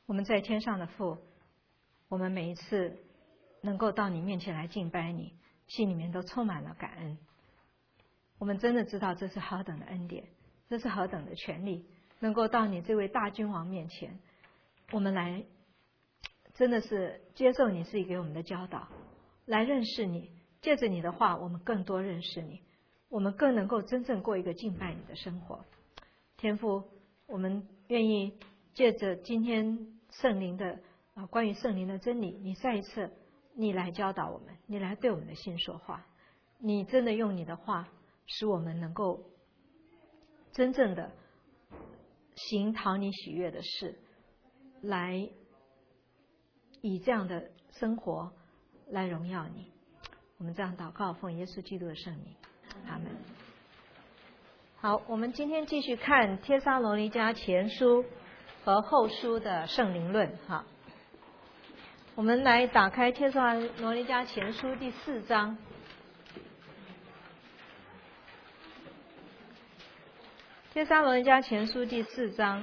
我们在天上的父，我们每一次能够到你面前来敬拜你，心里面都充满了感恩。我们真的知道这是何等的恩典，这是何等的权利，能够到你这位大君王面前，我们来真的是接受你自己给我们的教导，来认识你，借着你的话我们更多认识你，我们更能够真正过一个敬拜你的生活。天父，我们愿意借着今天圣灵的关于圣灵的真理，你再一次你来教导我们，你来对我们的心说话，你真的用你的话使我们能够真正的行讨你喜悦的事，来以这样的生活来荣耀你。我们这样祷告，奉耶稣基督的圣名，阿们。好，我们今天继续看帖撒罗尼迦前书和后书的圣灵论。哈，我们来打开帖撒罗尼迦前书第4章。帖撒罗尼迦前书第4章，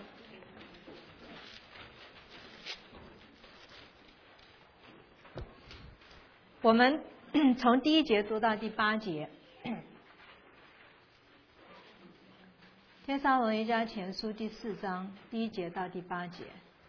我们从第1节读到第8节。帖撒罗尼迦前书第4章第1节到第8节。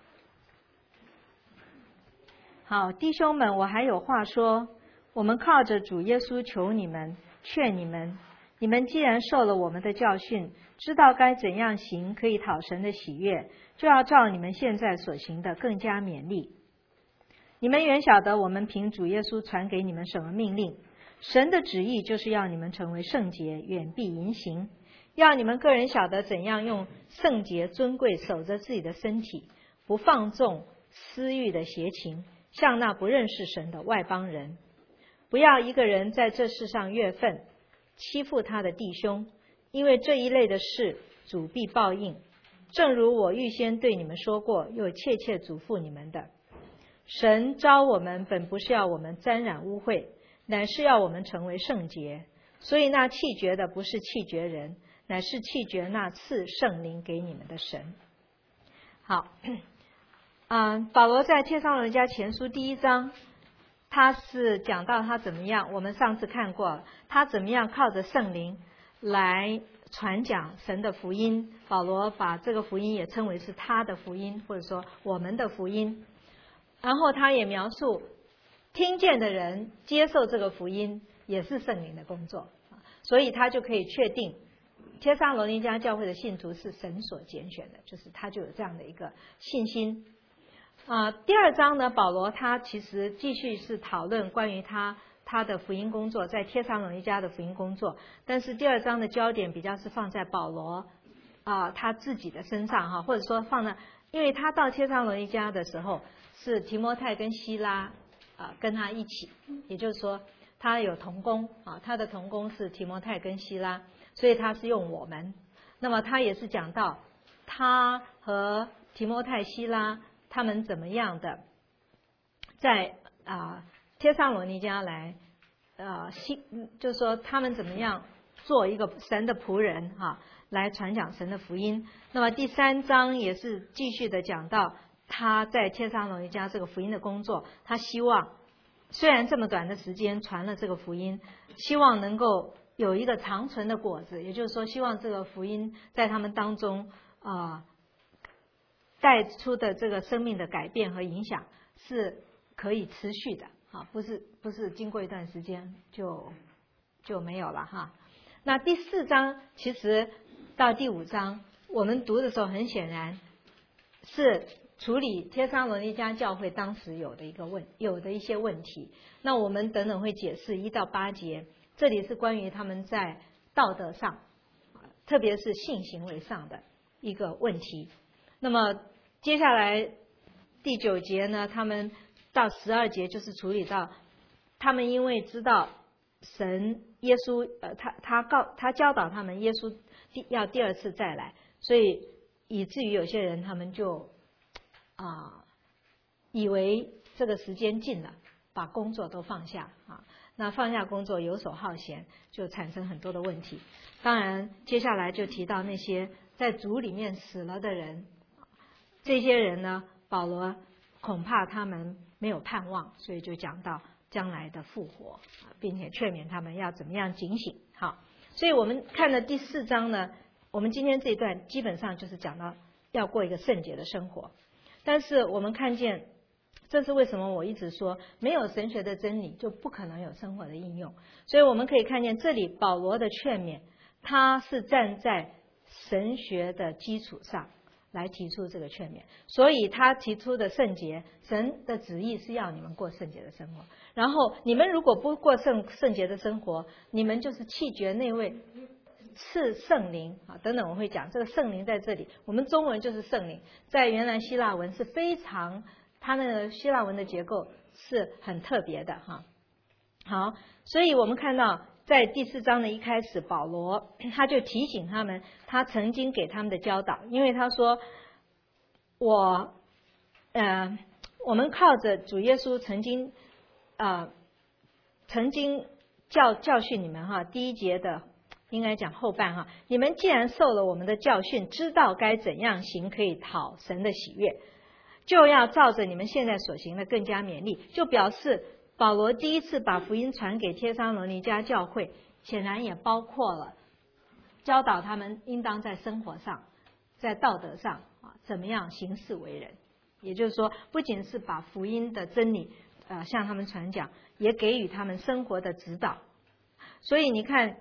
好，弟兄们，我还有话说，我们靠着主耶稣求你们，劝你们，你们既然受了我们的教训，知道该怎样行可以讨神的喜悦，就要照你们现在所行的更加勉励。你们原晓得我们凭主耶稣传给你们什么命令，神的旨意就是要你们成为圣洁，远避淫行，要你们个人晓得怎样用圣洁尊贵守着自己的身体，不放纵私欲的邪情，像那不认识神的外邦人。不要一个人在这世上越分，欺负他的弟兄，因为这一类的事主必报应。正如我预先对你们说过，又切切嘱咐你们的。神召我们本不是要我们沾染污秽，乃是要我们成为圣洁。所以那弃绝的不是弃绝人，乃是弃绝那赐圣灵给你们的神。好，保罗在帖撒罗尼迦前书第1章，他是讲到他怎么样，我们上次看过，他怎么样靠着圣灵来传讲神的福音。保罗把这个福音也称为是他的福音，或者说我们的福音。然后他也描述听见的人接受这个福音也是圣灵的工作，所以他就可以确定帖撒罗尼迦教会的信徒是神所拣选的，就是他就有这样的一个信心。第2章呢，保罗他其实继续是讨论关于他的福音工作，在帖撒罗尼迦的福音工作，但是第2章的焦点比较是放在保罗他自己的身上哈，或者说放在，因为他到帖撒罗尼迦的时候是提摩太跟希拉跟他一起，也就是说他有同工他的同工是提摩太跟希拉，所以他是用我们。那么他也是讲到他和提摩太、希拉他们怎么样的在帖撒罗尼迦来就是说他们怎么样做一个神的仆人来传讲神的福音。那么第3章也是继续的讲到他在帖撒罗尼迦这个福音的工作，他希望虽然这么短的时间传了这个福音，希望能够有一个长存的果子，也就是说希望这个福音在他们当中带出的这个生命的改变和影响是可以持续的不是经过一段时间就没有了哈。那第4章其实到第5章我们读的时候，很显然是处理帖撒罗尼迦教会当时有的一些问题。那我们等等会解释1到8节，这里是关于他们在道德上，特别是性行为上的一个问题。那么接下来第9节呢，他们到12节就是处理到他们因为知道神耶稣他教导他们耶稣要第2次再来，所以以至于有些人他们就以为这个时间近了，把工作都放下那放下工作游手好闲，就产生很多的问题。当然接下来就提到那些在主里面死了的人，这些人呢保罗恐怕他们没有盼望，所以就讲到将来的复活，并且劝勉他们要怎么样警醒。好，所以我们看了第4章呢，我们今天这一段基本上就是讲到要过一个圣洁的生活。但是我们看见，这是为什么我一直说没有神学的真理就不可能有生活的应用。所以我们可以看见这里保罗的劝勉，他是站在神学的基础上来提出这个劝勉，所以他提出的圣洁，神的旨意是要你们过圣洁的生活。然后你们如果不过圣洁的生活，你们就是弃绝那位赐圣灵啊，等等我会讲这个圣灵在这里，我们中文就是圣灵，在原来希腊文是非常，它那个希腊文的结构是很特别的哈。好，所以我们看到在第4章的一开始，保罗他就提醒他们他曾经给他们的教导，因为他说我们靠着主耶稣曾经教训你们哈，第1节的应该讲后半哈，你们既然受了我们的教训，知道该怎样行可以讨神的喜悦，就要照着你们现在所行的更加勉励。就表示保罗第一次把福音传给帖撒罗尼迦教会，显然也包括了教导他们应当在生活上在道德上怎么样行事为人。也就是说不仅是把福音的真理向他们传讲，也给予他们生活的指导。所以你看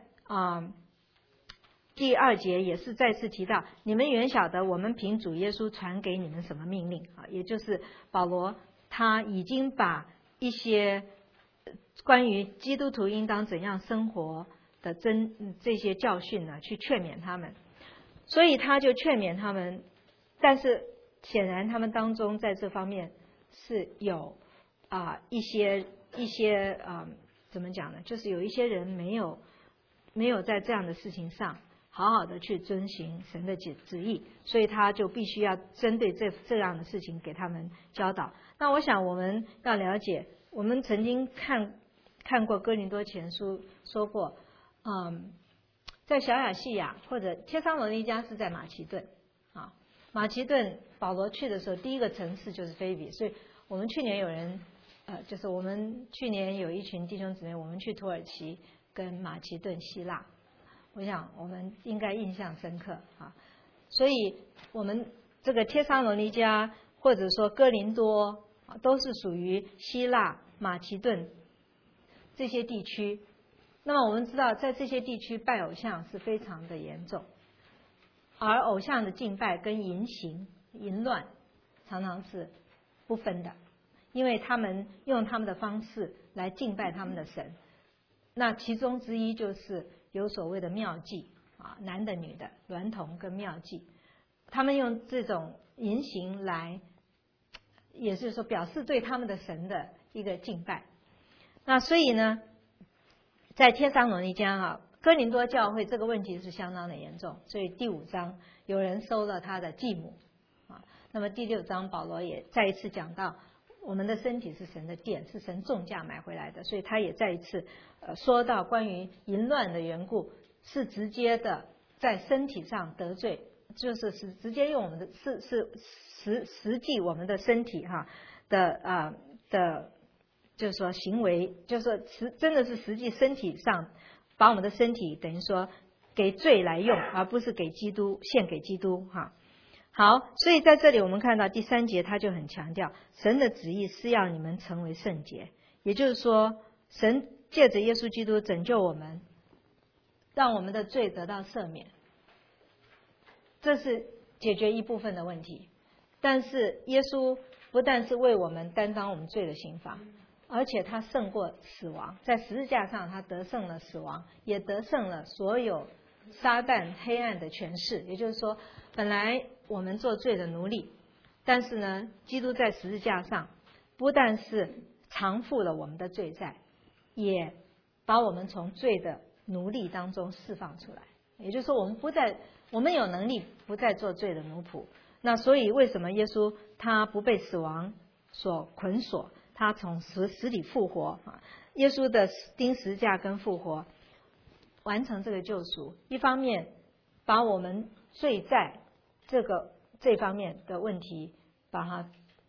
第2节也是再次提到，你们原晓得我们凭主耶稣传给你们什么命令也就是保罗他已经把一些关于基督徒应当怎样生活的这些教训呢，去劝勉他们。所以他就劝勉他们，但是显然他们当中在这方面是有一些怎么讲呢，就是有一些人没有在这样的事情上好好的去遵行神的旨意，所以他就必须要针对这样的事情给他们教导。那我想我们要了解，我们曾经看过哥林多前书说过在小亚细亚或者帖撒罗尼迦是在马其顿马其顿保罗去的时候第一个城市就是腓立比，所以我们去年有人就是我们去年有一群弟兄姊妹，我们去土耳其跟马其顿希腊，我想我们应该印象深刻所以我们这个帖撒罗尼迦或者说哥林多都是属于希腊、马其顿这些地区。那么我们知道在这些地区拜偶像是非常的严重，而偶像的敬拜跟淫行淫乱常常是不分的，因为他们用他们的方式来敬拜他们的神。那其中之一就是有所谓的庙祭男的女的娈童跟庙祭，他们用这种淫行来，也就是说表示对他们的神的一个敬拜。那所以呢，在帖撒罗尼迦哥林多教会这个问题是相当的严重，所以第5章有人收了他的继母那么第6章保罗也再一次讲到我们的身体是神的殿，是神重价买回来的，所以他也再一次说到关于淫乱的缘故是直接的在身体上得罪，就是直接用我们的实际我们的身体的就是说行为，就是说真的是实际身体上把我们的身体等于说给罪来用，而不是给基督献给基督好，所以在这里我们看到第3节他就很强调神的旨意是要你们成为圣洁，也就是说神借着耶稣基督拯救我们，让我们的罪得到赦免，这是解决一部分的问题。但是耶稣不但是为我们担当我们罪的刑罚，而且他胜过死亡，在十字架上他得胜了死亡，也得胜了所有撒旦黑暗的权势。也就是说本来我们做罪的奴隶，但是呢基督在十字架上不但是偿付了我们的罪债，也把我们从罪的奴隶当中释放出来。也就是说我们有能力不再做罪的奴仆。那所以为什么耶稣他不被死亡所捆锁，他从死里复活耶稣的钉十字架跟复活完成这个救赎，一方面把我们罪债这方面的问题把它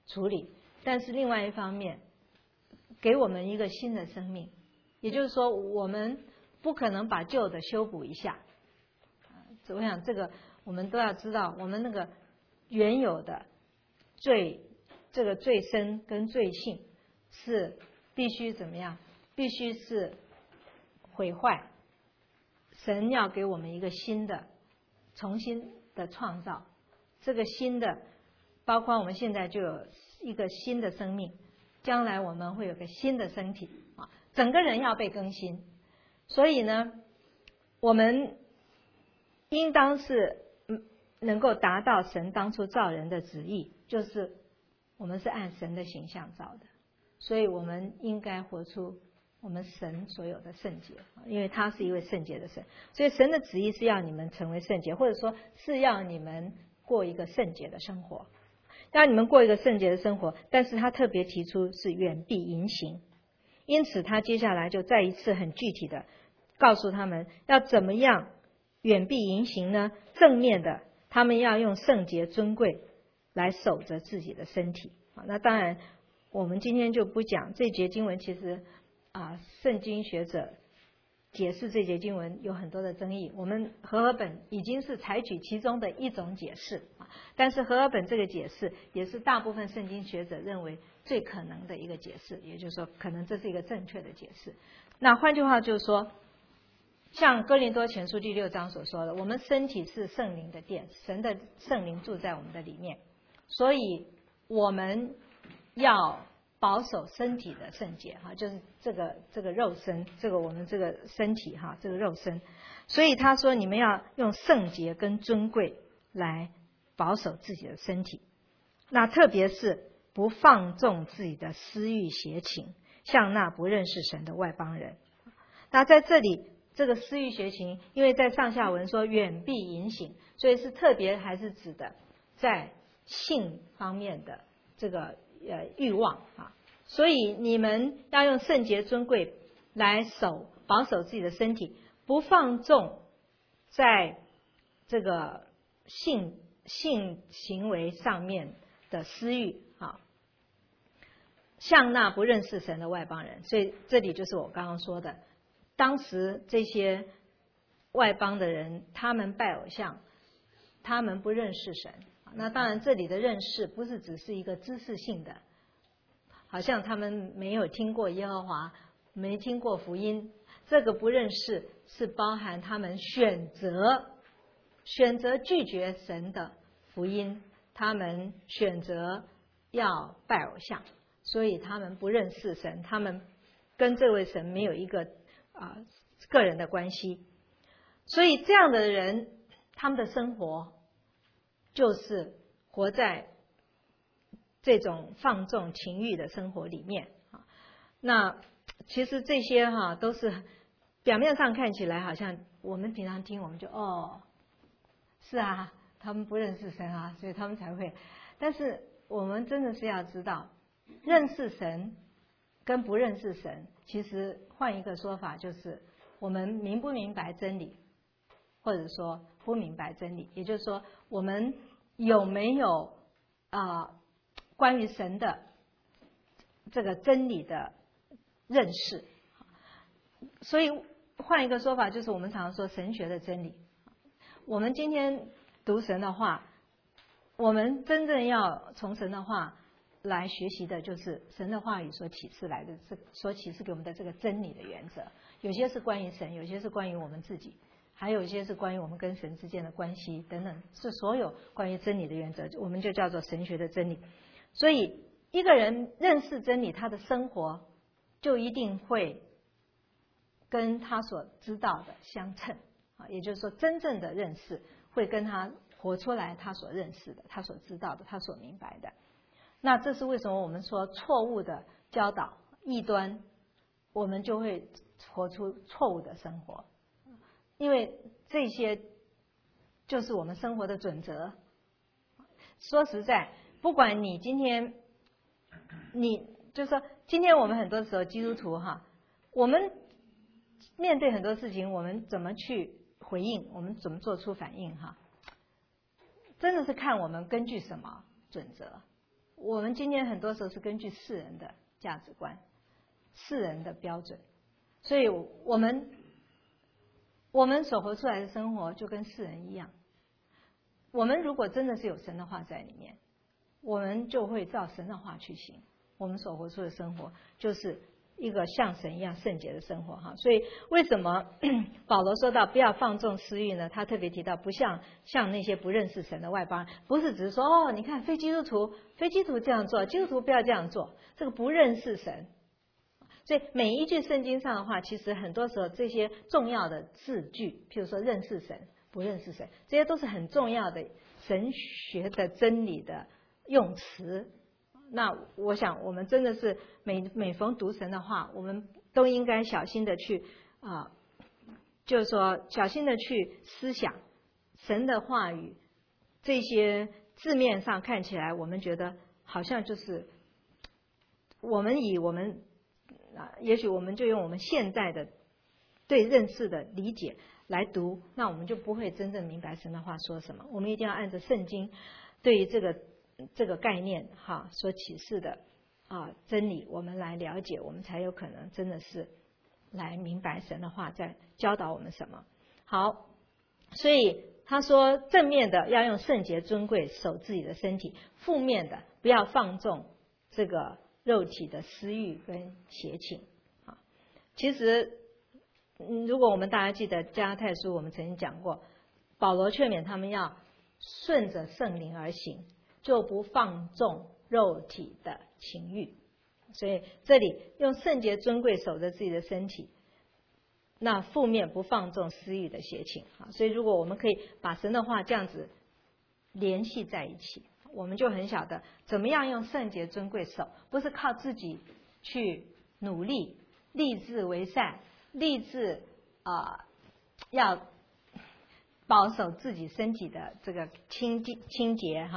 处理，但是另外一方面给我们一个新的生命，也就是说我们不可能把旧的修补一下。我想这个我们都要知道，我们那个原有的这个罪身跟罪性是必须怎么样？必须是毁坏。神要给我们一个新的、重新的创造。这个新的，包括我们现在就有一个新的生命，将来我们会有个新的身体啊，整个人要被更新。所以呢，我们应当是能够达到神当初造人的旨意，就是我们是按神的形象造的，所以我们应该活出我们神所有的圣洁，因为他是一位圣洁的神，所以神的旨意是要你们成为圣洁，或者说是要你们过一个圣洁的生活，让你们过一个圣洁的生活。但是他特别提出是远避淫行，因此他接下来就再一次很具体的告诉他们要怎么样远避淫行呢？正面的，他们要用圣洁尊贵来守着自己的身体。那当然我们今天就不讲这节经文，其实圣经学者解释这节经文有很多的争议，我们和合本已经是采取其中的一种解释，但是和合本这个解释也是大部分圣经学者认为最可能的一个解释，也就是说可能这是一个正确的解释。那换句话就是说，像哥林多前书第6章所说的，我们身体是圣灵的殿，神的圣灵住在我们的里面，所以我们要保守身体的圣洁，就是这个肉身，这个我们这个身体，这个肉身。所以他说你们要用圣洁跟尊贵来保守自己的身体，那特别是不放纵自己的私欲邪情，像那不认识神的外邦人。那在这里这个私欲邪情，因为在上下文说远避淫行，所以是特别还是指的在性方面的这个欲望啊。所以你们要用圣洁尊贵来保守自己的身体，不放纵在这个性行为上面的私欲啊，像那不认识神的外邦人。所以这里就是我刚刚说的，当时这些外邦的人，他们拜偶像，他们不认识神。那当然这里的认识不是只是一个知识性的，好像他们没有听过耶和华，没听过福音，这个不认识是包含他们选择拒绝神的福音，他们选择要拜偶像，所以他们不认识神，他们跟这位神没有一个个人的关系。所以这样的人，他们的生活就是活在这种放纵情欲的生活里面。那其实这些都是表面上看起来好像我们平常听我们就是啊，他们不认识神啊，所以他们才会。但是我们真的是要知道，认识神跟不认识神，其实换一个说法就是我们明不明白真理，或者说不明白真理，也就是说我们有没有关于神的这个真理的认识。所以换一个说法就是我们常说神学的真理。我们今天读神的话，我们真正要从神的话来学习的就是神的话语所启示来的，所启示给我们的这个真理的原则。有些是关于神，有些是关于我们自己，还有一些是关于我们跟神之间的关系等等，是所有关于真理的原则，我们就叫做神学的真理。所以一个人认识真理，他的生活就一定会跟他所知道的相称，也就是说真正的认识会跟他活出来他所认识的，他所知道的，他所明白的。那这是为什么我们说错误的教导异端，我们就会活出错误的生活，因为这些就是我们生活的准则。说实在，不管你今天就是说今天我们很多时候基督徒我们面对很多事情，我们怎么去回应，我们怎么做出反应真的是看我们根据什么准则。 我们今天很多时候是根据世人的价值观、世人的标准，所以我们所活出来的生活就跟世人一样。我们如果真的是有神的话在里面，我们就会照神的话去行，我们所活出的生活就是一个像神一样圣洁的生活哈。所以为什么保罗说到不要放纵私欲呢？他特别提到不像那些不认识神的外邦人，不是只是说你看非基督徒这样做，基督徒不要这样做，这个不认识神。所以每一句圣经上的话，其实很多时候这些重要的字句，譬如说认识神、不认识神，这些都是很重要的神学的真理的用词。那我想我们真的是每逢读神的话，我们都应该小心的去就是说小心的去思想神的话语。这些字面上看起来我们觉得好像就是也许我们就用我们现在的对认识的理解来读，那我们就不会真正明白神的话说什么。我们一定要按着圣经对于这个概念所启示的真理，我们来了解，我们才有可能真的是来明白神的话在教导我们什么。好，所以他说正面的要用圣洁尊贵守自己的身体，负面的不要放纵这个肉体的私欲跟邪情。其实如果我们大家记得加拉太书，我们曾经讲过，保罗劝勉他们要顺着圣灵而行，就不放纵肉体的情欲。所以这里用圣洁尊贵守着自己的身体，那负面不放纵私欲的邪情。所以如果我们可以把神的话这样子联系在一起，我们就很晓得怎么样用圣洁尊贵守，不是靠自己去努力立志为善，立志要保守自己身体的这个清洁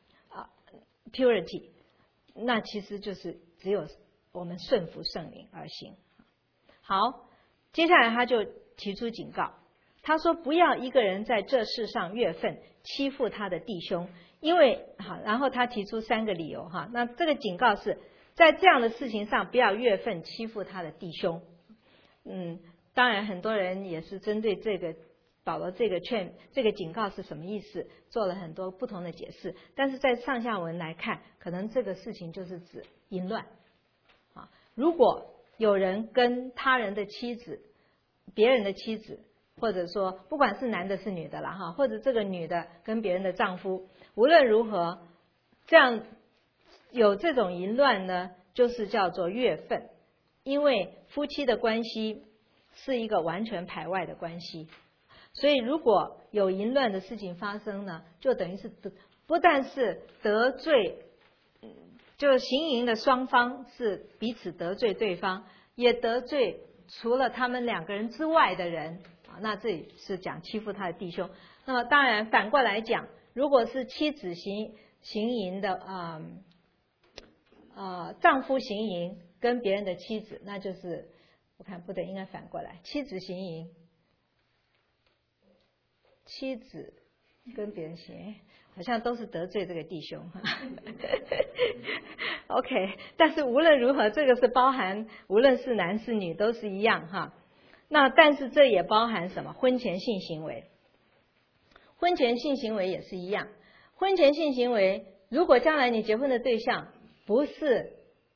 purity， 那其实就是只有我们顺服圣灵而行。好，接下来他就提出警告，他说不要一个人在这世上越分欺负他的弟兄，因为然后他提出3个理由那这个警告是在这样的事情上不要越分欺负他的弟兄。当然很多人也是针对这个保罗这个警告是什么意思做了很多不同的解释，但是在上下文来看，可能这个事情就是指淫乱。如果有人跟他人的妻子、别人的妻子，或者说不管是男的是女的啦或者这个女的跟别人的丈夫，无论如何这样有这种淫乱呢，就是叫做越分。因为夫妻的关系是一个完全排外的关系，所以如果有淫乱的事情发生呢，就等于是不但是得罪，就行淫的双方是彼此得罪对方，也得罪除了他们2个人之外的人那这里是讲欺负他的弟兄。那么当然反过来讲，如果是妻子行淫的丈夫行淫跟别人的妻子，那就是我看不对，应该反过来，妻子行淫，妻子跟别人行淫，好像都是得罪这个弟兄OK， 但是无论如何，这个是包含无论是男是女都是一样那但是这也包含什么？婚前性行为。婚前性行为也是一样，婚前性行为如果将来你结婚的对象不是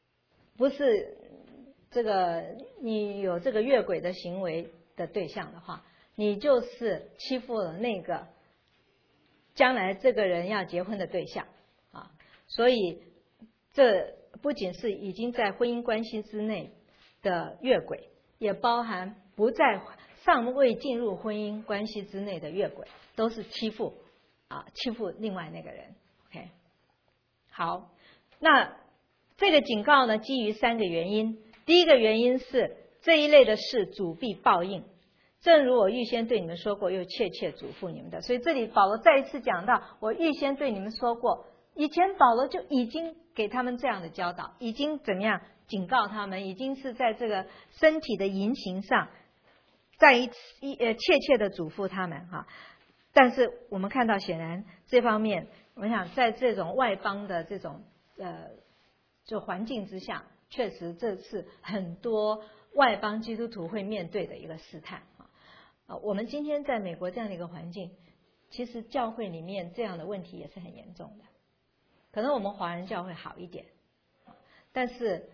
这个你有这个越轨的行为的对象的话，你就是欺负了那个将来这个人要结婚的对象所以这不仅是已经在婚姻关系之内的越轨，也包含不在尚未进入婚姻关系之内的越轨，都是欺负另外那个人。 OK， 好，那这个警告呢基于3个原因。第一个原因是这一类的事主必报应，正如我预先对你们说过，又切切嘱咐你们的。所以这里保罗再一次讲到，我预先对你们说过，以前保罗就已经给他们这样的教导，已经怎么样警告他们，已经是在这个身体的淫行上再切切的嘱咐他们但是我们看到显然这方面，我想在这种外邦的这种就环境之下，确实这是很多外邦基督徒会面对的一个试探我们今天在美国这样的一个环境，其实教会里面这样的问题也是很严重的。可能我们华人教会好一点，但是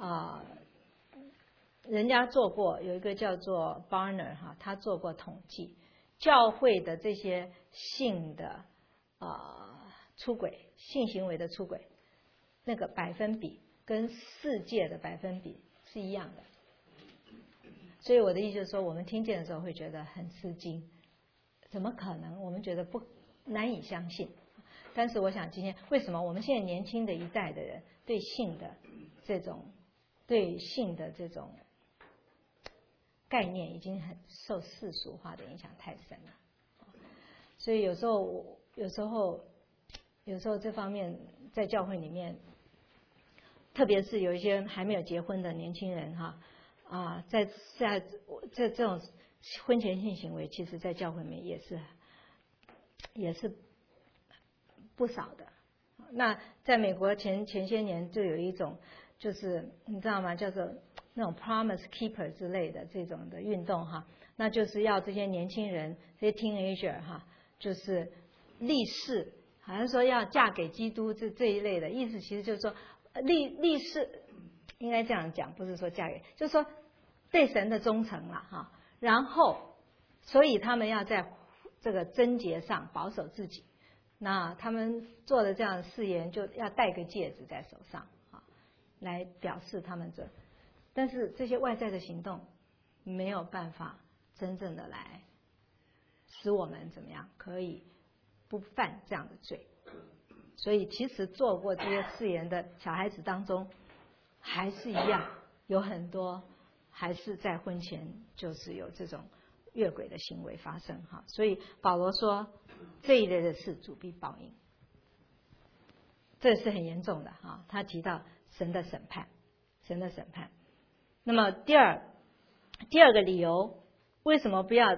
人家做过有一个叫做 Barner 他做过统计，教会的这些性的出轨、性行为的出轨，那个百分比跟世界的百分比是一样的。所以我的意思就是说，我们听见的时候会觉得很吃惊，怎么可能？我们觉得难以相信。但是我想今天为什么我们现在年轻的一代的人对性的这种概念已经很受世俗化的影响太深了。所以有时候这方面在教会里面，特别是有一些还没有结婚的年轻人在这种婚前性行为，其实在教会里面也是不少的。那在美国前些年就有一种，就是你知道吗？叫做那种 Promise Keeper 之类的这种的运动那就是要这些年轻人，这些 teenager 就是立誓，好像说要嫁给基督这一类的意思，其实就是说立誓，应该这样讲，不是说嫁给，就是说对神的忠诚了然后，所以他们要在这个贞洁上保守自己。那他们做的这样的誓言，就要戴个戒指在手上来表示他们但是这些外在的行动没有办法真正的来使我们怎么样可以不犯这样的罪。所以其实做过这些誓言的小孩子当中，还是一样有很多还是在婚前就是有这种越轨的行为发生所以保罗说这一类的事主必报应，这是很严重的他提到神的审判。那么第二个理由，为什么不要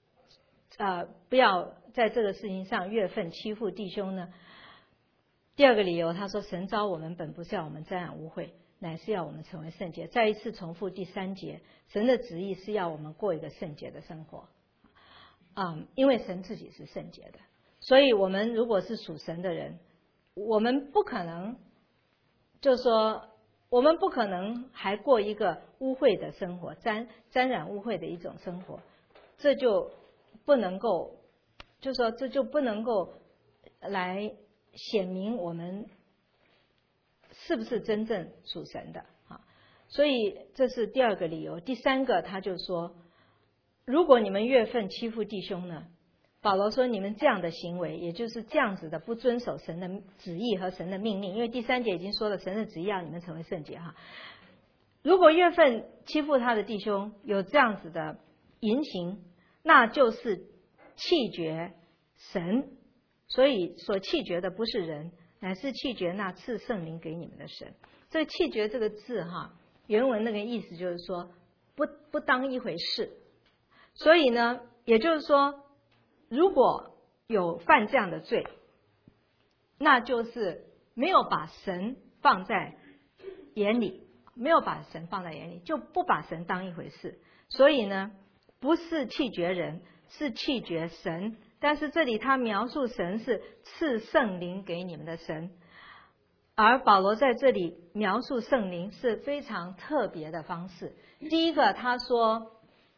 在这个事情上越分欺负弟兄呢？第二个理由，他说神召我们本不是要我们沾染污秽，乃是要我们成为圣洁。再一次重复第3节，神的旨意是要我们过一个圣洁的生活因为神自己是圣洁的，所以我们如果是属神的人，我们不可能就是说我们不可能还过一个污秽的生活，沾染污秽的一种生活，这就不能够，就是说这就不能够来显明我们是不是真正属神的所以这是第二个理由。第三个，他就说，如果你们越分欺负弟兄呢，保罗说你们这样的行为，也就是这样子的不遵守神的旨意和神的命令，因为第3节已经说了神的旨意要你们成为圣洁如果越分欺负他的弟兄有这样子的言行，那就是弃绝神，所以所弃绝的不是人，乃是弃绝那赐圣灵给你们的神。这个弃绝这个字原文那个意思就是说不当一回事。所以呢，也就是说，如果有犯这样的罪，那就是没有把神放在眼里，就不把神当一回事。所以呢，不是弃绝人，是弃绝神。但是这里他描述神是赐圣灵给你们的神，而保罗在这里描述圣灵是非常特别的方式。第一个，他说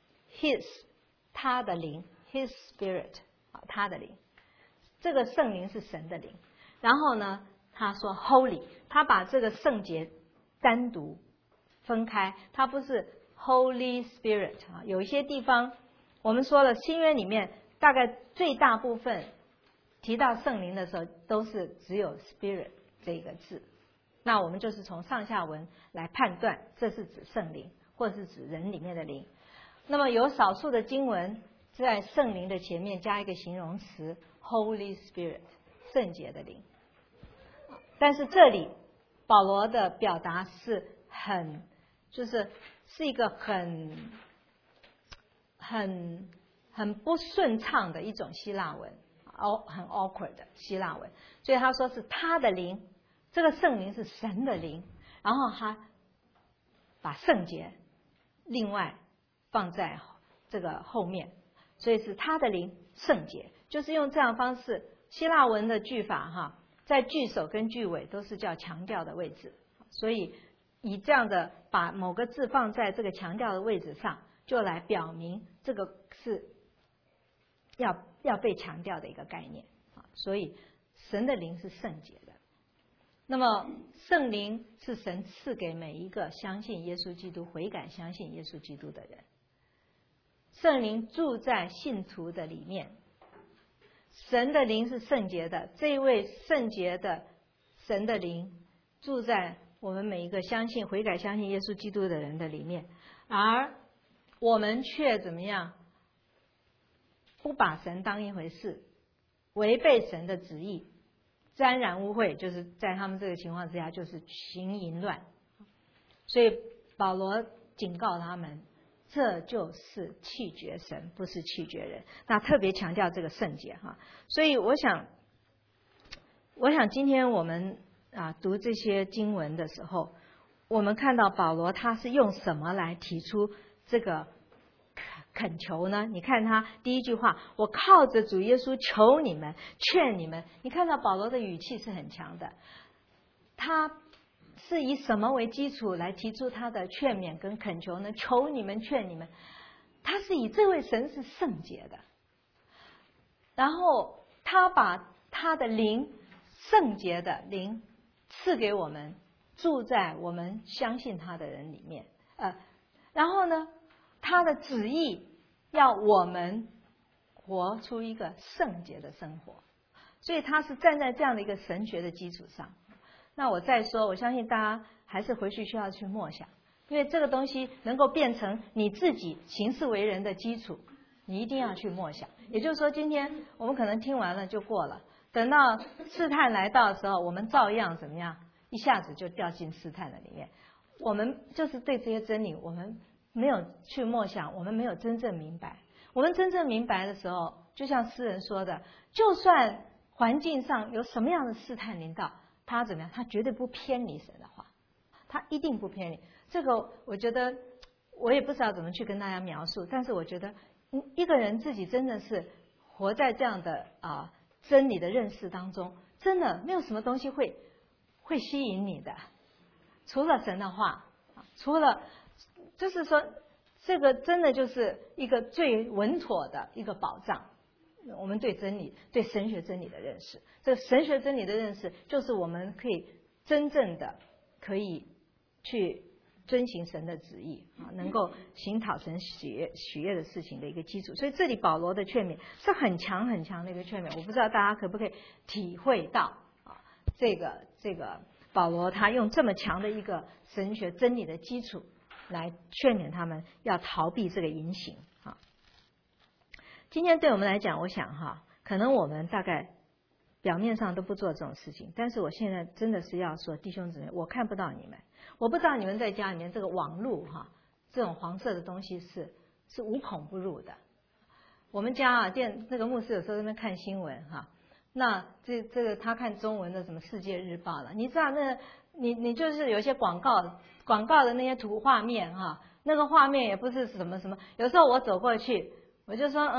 他的灵 his spirit 他的灵，这个圣灵是神的灵。然后呢，他说 holy， 他把这个圣洁单独分开，他不是 Holy Spirit 有一些地方我们说了，新约里面大概最大部分提到圣灵的时候都是只有 Spirit 这个字，那我们就是从上下文来判断这是指圣灵或是指人里面的灵。那么有少数的经文在圣灵的前面加一个形容词 Holy Spirit， 圣洁的灵。但是这里保罗的表达是是一个很不顺畅的一种希腊文，很 awkward 的希腊文。所以他说是他的灵这个圣灵是神的灵，然后他把圣洁另外放在这个后面，所以是他的灵圣洁，就是用这样的方式。希腊文的句法哈，在句首跟句尾都是叫强调的位置，所以以这样的把某个字放在这个强调的位置上，就来表明这个是要被强调的一个概念啊。所以神的灵是圣洁的，那么圣灵是神赐给每一个相信耶稣基督、悔改相信耶稣基督的人。圣灵住在信徒的里面，神的灵是圣洁的，这一位圣洁的神的灵住在我们每一个相信悔改相信耶稣基督的人的里面，而我们却怎么样？不把神当一回事，违背神的旨意，沾染污秽，就是在他们这个情况之下就是行淫乱。所以保罗警告他们，这就是弃绝神，不是弃绝人。那特别强调这个圣洁哈。所以我想今天我们读这些经文的时候，我们看到保罗他是用什么来提出这个恳求呢？你看他第一句话，我靠着主耶稣求你们，劝你们。你看到保罗的语气是很强的，他是以什么为基础来提出他的劝勉跟恳求呢？求你们，劝你们，他是以这位神是圣洁的，然后他把他的灵，圣洁的灵赐给我们，住在我们相信他的人里面。然后呢，他的旨意要我们活出一个圣洁的生活，所以他是站在这样的一个神学的基础上。那我再说，我相信大家还是回去需要去默想，因为这个东西能够变成你自己行事为人的基础，你一定要去默想。也就是说，今天我们可能听完了就过了，等到试探来到的时候，我们照样怎么样，一下子就掉进试探的里面。我们就是对这些真理，我们没有去默想，我们没有真正明白。我们真正明白的时候，就像诗人说的，就算环境上有什么样的试探临到，他怎么样？他绝对不偏离神的话，他一定不偏离。这个我觉得我也不知道怎么去跟大家描述，但是我觉得一个人自己真的是活在这样的真理的认识当中，真的没有什么东西会吸引你的，除了神的话，除了就是说这个真的就是一个最稳妥的一个保障。我们对真理、对神学真理的认识，这个神学真理的认识，就是我们可以真正的可以去遵行神的旨意能够行讨神喜悦的事情的一个基础。所以这里保罗的劝勉是很强很强的一个劝勉，我不知道大家可不可以体会到这个保罗他用这么强的一个神学真理的基础来劝勉他们要逃避这个淫行。今天对我们来讲，我想可能我们大概表面上都不做这种事情，但是我现在真的是要说，弟兄姊妹，我看不到你们，我不知道你们在家里面这个网络这种黄色的东西是无孔不入的。我们家那个牧师有时候在那边看新闻那这个他看中文的什么世界日报了，你知道那你就是有一些广告的那些图画面那个画面也不是什么什么，有时候我走过去我就说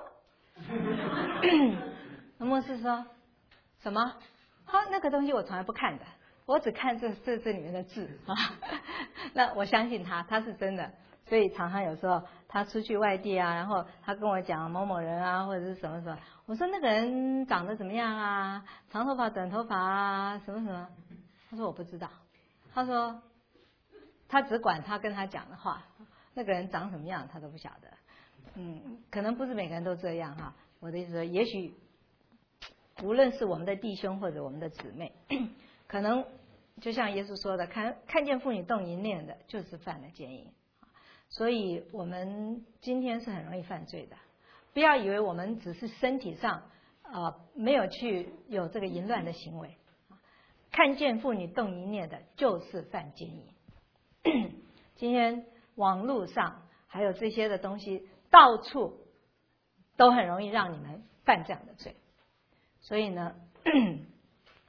牧师说什么那个东西我从来不看的，我只看这里面的字那我相信他是真的，所以常常有时候他出去外地然后他跟我讲某某人或者是什么什么，我说那个人长得怎么样长头发短头发什么什么，他说我不知道，他说他只管他跟他讲的话，那个人长什么样他都不晓得。可能不是每个人都这样我的意思说，也许无论是我们的弟兄或者我们的姊妹，可能就像耶稣说的，看见妇女动淫念的，就是犯了奸淫。所以我们今天是很容易犯罪的，不要以为我们只是身体上没有去有这个淫乱的行为，看见妇女动淫念的，就是犯奸淫。今天网络上还有这些的东西，到处都很容易让你们犯这样的罪。所以呢，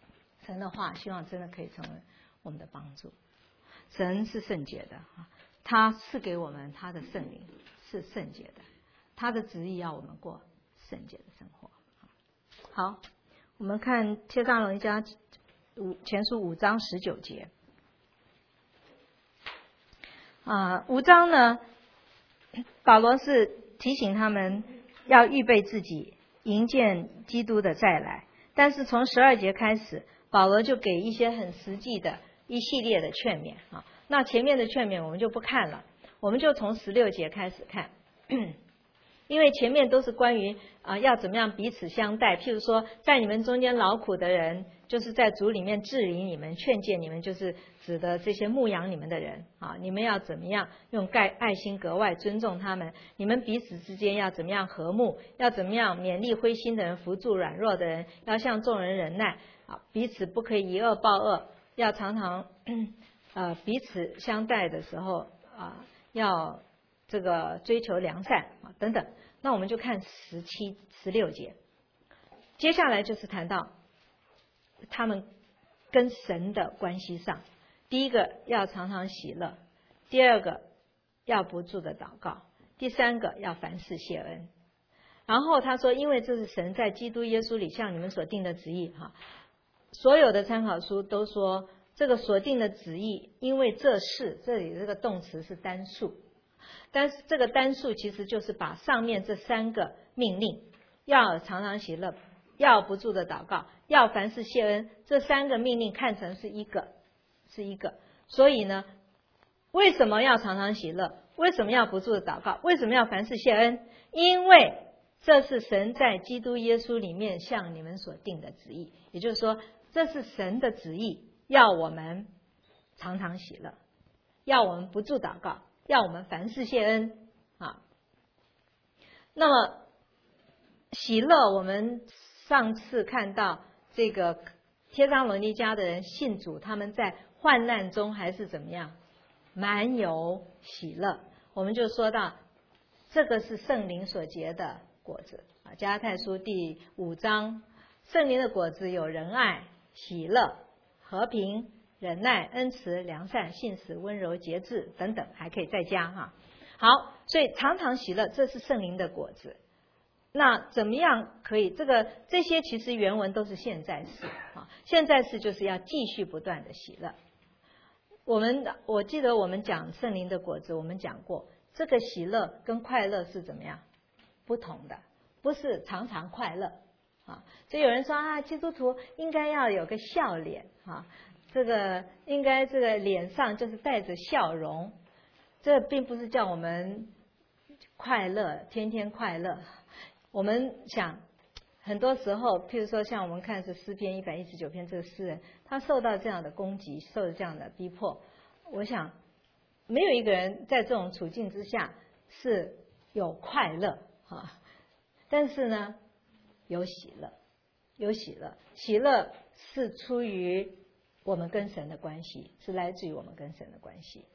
神的话，希望真的可以成为我们的帮助。神是圣洁的，他赐给我们他的圣灵是圣洁的，他的旨意要我们过圣洁的生活。好，我们看帖撒罗尼迦前书5章19节。5章呢，保罗是提醒他们要预备自己迎见基督的再来，但是从12节开始，保罗就给一些很实际的一系列的劝勉啊。那前面的劝勉我们就不看了，我们就从16节开始看。因为前面都是关于要怎么样彼此相待，譬如说在你们中间劳苦的人，就是在主里面治理你们、劝诫你们，就是指的这些牧养你们的人啊。你们要怎么样用爱心格外尊重他们？你们彼此之间要怎么样和睦？要怎么样勉励灰心的人，扶助软弱的人？要向众人忍耐啊，彼此不可以以恶报恶，要常常彼此相待的时候要这个追求良善啊等等。那我们就看17、16节，接下来就是谈到他们跟神的关系上。第一个要常常喜乐，第二个要不住的祷告，第三个要凡事谢恩。然后他说，因为这是神在基督耶稣里向你们所定的旨意哈。所有的参考书都说这个所定的旨意，因为这里这个动词是单数，但是这个单数其实就是把上面这3个命令，要常常喜乐，要不住的祷告，要凡事谢恩，这3个命令看成是一个。所以呢，为什么要常常喜乐？为什么要不住的祷告？为什么要凡事谢恩？因为这是神在基督耶稣里面向你们所定的旨意，也就是说，这是神的旨意，要我们常常喜乐，要我们不住祷告，要我们凡事谢恩啊。那么喜乐，我们上次看到这个帖撒罗尼迦的人信主，他们在患难中还是怎么样？满有喜乐。我们就说到这个是圣灵所结的果子啊。加拉太书第5章，圣灵的果子有仁爱、喜乐、和平、忍耐、恩慈、良善、信实、温柔、节制等等，还可以再加哈。好，所以常常喜乐，这是圣灵的果子。那怎么样可以？这些其实原文都是现在式啊，现在式就是要继续不断的喜乐。我记得我们讲圣灵的果子，我们讲过，这个喜乐跟快乐是怎么样不同的，不是常常快乐啊。所以有人说基督徒应该要有个笑脸啊，应该这个脸上就是带着笑容。这并不是叫我们快乐，天天快乐。我们想很多时候，譬如说像我们看是诗篇119篇，这个诗人他受到这样的攻击，受这样的逼迫，我想没有一个人在这种处境之下是有快乐啊。但是呢，有喜乐，喜乐是出于我们跟神的关系，是来自于我们跟神的关系，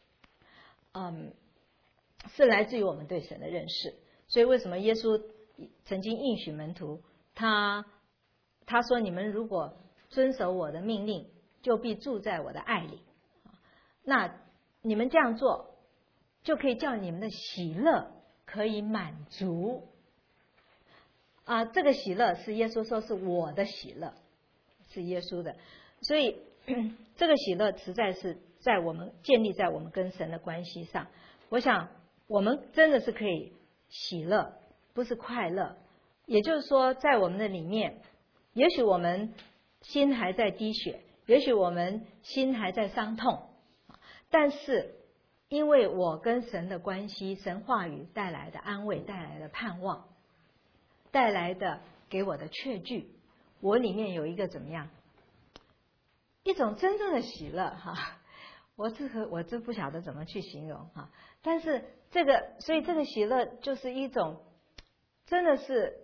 是来自于我们对神的认识。所以为什么耶稣曾经应许门徒，他说你们如果遵守我的命令，就必住在我的爱里。那你们这样做，就可以叫你们的喜乐可以满足。这个喜乐是耶稣说是我的喜乐，是耶稣的。所以这个喜乐实在是建立在我们跟神的关系上。我想我们真的是可以喜乐，不是快乐。也就是说，在我们的里面，也许我们心还在滴血，也许我们心还在伤痛，但是因为我跟神的关系，神话语带来的安慰，带来的盼望，带来的给我的确据，我里面有一个怎么样？一种真正的喜乐哈。我这不晓得怎么去形容哈。但是所以这个喜乐就是一种真的是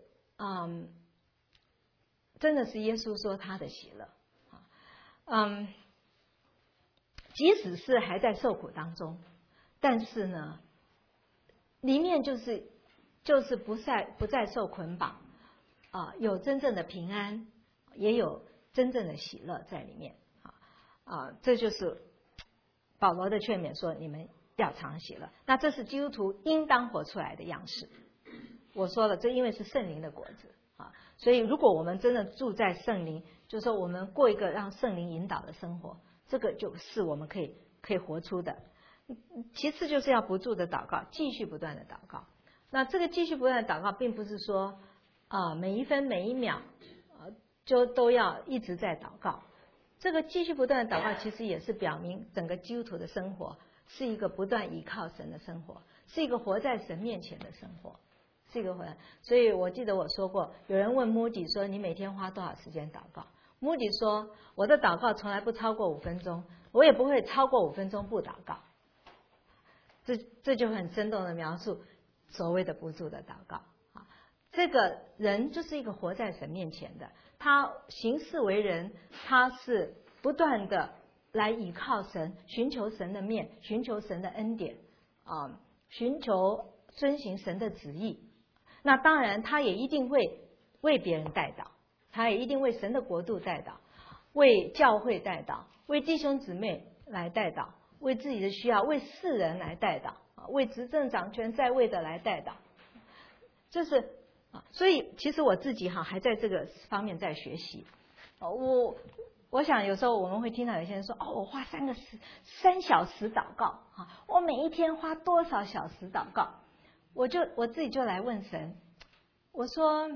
耶稣说他的喜乐。即使是还在受苦当中，但是呢，里面就是不再受捆绑有真正的平安，也有真正的喜乐在里面这就是保罗的劝勉，说你们要常喜乐。那这是基督徒应当活出来的样式。我说了，这因为是圣灵的果子所以如果我们真的住在圣灵，就是说我们过一个让圣灵引导的生活，这个就是我们可以活出的。其次就是要不住的祷告，继续不断的祷告。那这个继续不断的祷告，并不是说每一分每一秒就都要一直在祷告。这个继续不断的祷告，其实也是表明整个基督徒的生活是一个不断依靠神的生活，是一个活在神面前的生活，是一个活在。所以我记得我说过，有人问穆迪说，你每天花多少时间祷告？穆迪说，我的祷告从来不超过5分钟，我也不会超过5分钟不祷告。这就很生动的描述所谓的不住的祷告这个人就是一个活在神面前的，他行事为人，他是不断的来倚靠神，寻求神的面，寻求神的恩典寻求遵行神的旨意。那当然他也一定会为别人代祷，他也一定为神的国度代祷，为教会代祷，为弟兄姊妹来代祷，为自己的需要，为世人来代祷为执政掌权在位的来代祷。就是所以其实我自己还在这个方面在学习我想有时候我们会听到有些人说我花3小时祷告我每一天花多少小时祷告。我自己就来问神，我说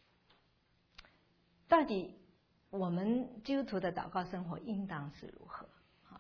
到底我们基督徒的祷告生活应当是如何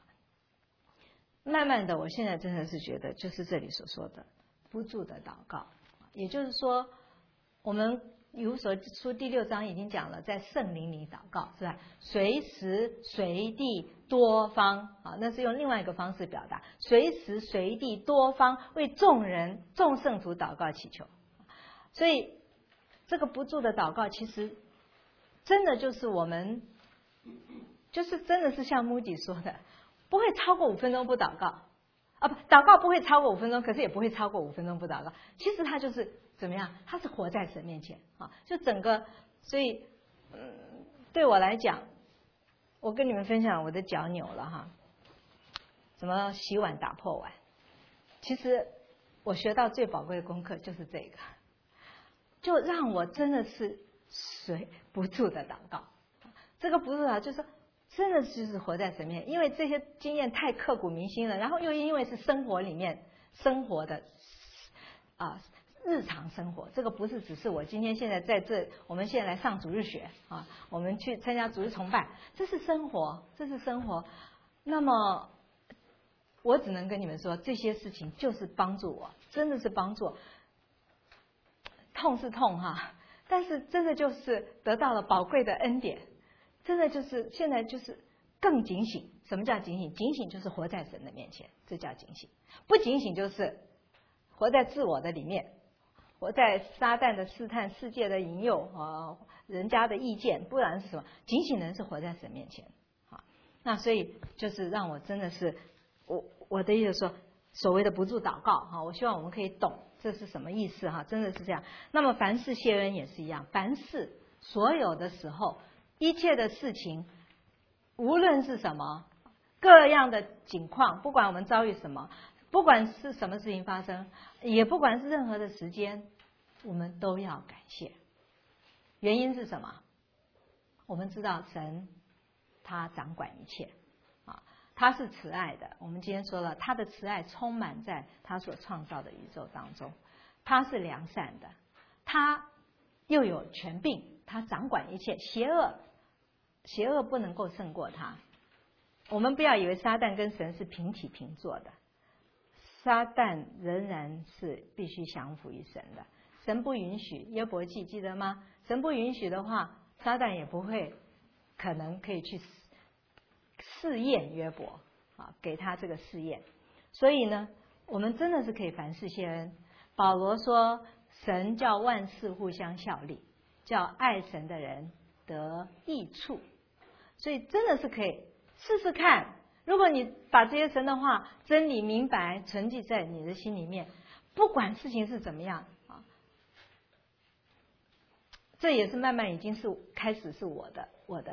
慢慢的我现在真的是觉得就是这里所说的不住的祷告。也就是说我们以弗所书第6章已经讲了，在圣灵里祷告是吧？随时随地多方那是用另外一个方式表达，随时随地多方为众人众圣徒祷告祈求。所以这个不住的祷告其实真的就是我们就是真的是像穆迪说的，不会超过5分钟不祷告祷告不会超过5分钟，可是也不会超过5分钟不祷告。其实他就是怎么样？他是活在神面前就整个。所以对我来讲，我跟你们分享我的脚扭了怎么洗碗打破碗。其实我学到最宝贵的功课就是这个，就让我真的是不住的祷告。这个不住的就是真的就是活在神面前，因为这些经验太刻骨铭心了，然后又因为是生活里面生活的日常生活。这个不是只是我今天现在在这，我们现在来上主日学我们去参加主日崇拜，这是生活，这是生活。那么我只能跟你们说，这些事情就是帮助我，真的是帮助。痛是痛但是真的就是得到了宝贵的恩典，真的就是现在就是更警醒。什么叫警醒？警醒就是活在神的面前，这叫警醒。不警醒就是活在自我的里面，活在撒旦的试探、世界的引诱人家的意见，不然是什么？警醒人是活在神面前那所以就是让我真的是我的意思说，所谓的不住祷告我希望我们可以懂这是什么意思真的是这样。那么凡事谢恩也是一样，凡事所有的时候，一切的事情，无论是什么各样的境况，不管我们遭遇什么，不管是什么事情发生，也不管是任何的时间，我们都要感谢。原因是什么？我们知道神他掌管一切他是慈爱的。我们今天说了，他的慈爱充满在他所创造的宇宙当中，他是良善的，他又有权柄，他掌管一切，邪恶不能够胜过他。我们不要以为撒旦跟神是平起平坐的，撒旦仍然是必须降服于神的。神不允许，约伯记记得吗？神不允许的话，撒旦也不会可能可以去试验约伯给他这个试验。所以呢，我们真的是可以凡事谢恩。保罗说，神叫万事互相效力，叫爱神的人得益处。所以真的是可以试试看，如果你把这些神的话真理明白存记在你的心里面，不管事情是怎么样这也是慢慢已经是开始是我的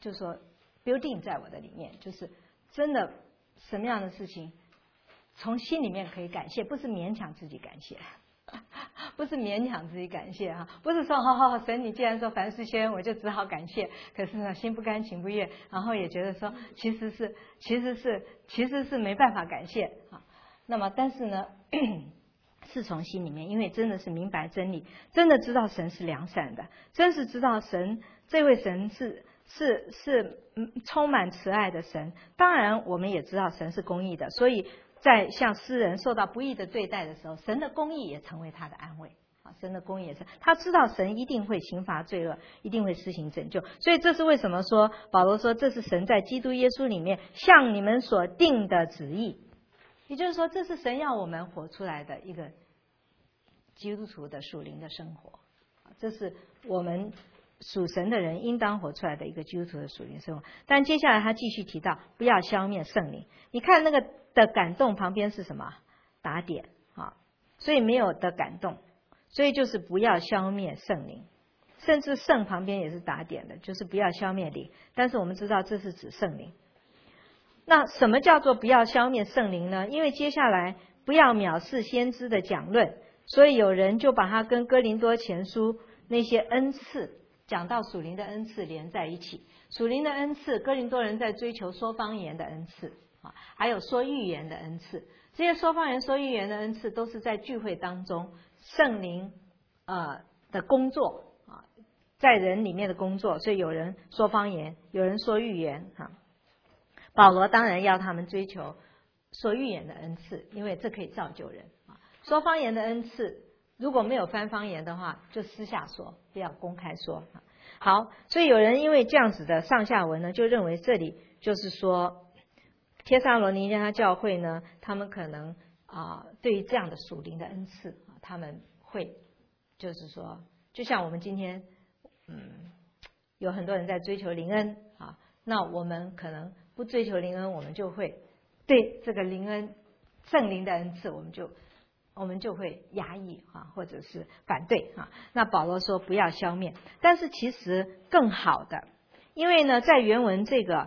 就是说 building 在我的里面，就是真的什么样的事情从心里面可以感谢，不是勉强自己感谢，不是勉强自己感谢哈，不是说好神你既然说凡事谢恩，我就只好感谢，可是呢心不甘情不愿，然后也觉得说其实是没办法感谢啊。那么但是呢是从心里面，因为真的是明白真理，真的知道神是良善的，真是知道神这位神是充满慈爱的神。当然我们也知道神是公义的，所以在像诗人受到不义的对待的时候，神的公义也成为他的安慰啊！神的公义也是他知道神一定会刑罚罪恶，一定会施行拯救。所以这是为什么说保罗说这是神在基督耶稣里面向你们所定的旨意，也就是说这是神要我们活出来的一个基督徒的属灵的生活，这是我们属神的人应当活出来的一个基督徒的属灵生活。但接下来他继续提到不要消灭圣灵，你看那个的感动旁边是什么？打点啊，所以没有的感动，所以就是不要消灭圣灵，甚至圣旁边也是打点的，就是不要消灭灵，但是我们知道这是指圣灵。那什么叫做不要消灭圣灵呢？因为接下来不要藐视先知的讲论，所以有人就把它跟哥林多前书那些恩赐，讲到属灵的恩赐连在一起。属灵的恩赐，哥林多人在追求说方言的恩赐啊，还有说预言的恩赐。这些说方言、说预言的恩赐，都是在聚会当中圣灵的工作啊，在人里面的工作。所以有人说方言，有人说预言哈。保罗当然要他们追求说预言的恩赐，因为这可以造就人啊。说方言的恩赐，如果没有翻方言的话，就私下说，不要公开说。好，所以有人因为这样子的上下文呢，就认为这里就是说帖撒罗尼迦教会呢，他们可能对于这样的属灵的恩赐他们会就是说，就像我们今天有很多人在追求灵恩啊，那我们可能不追求灵恩，我们就会对这个灵恩圣灵的恩赐，我们就会压抑或者是反对那保罗说不要消灭，但是其实更好的，因为呢在原文这个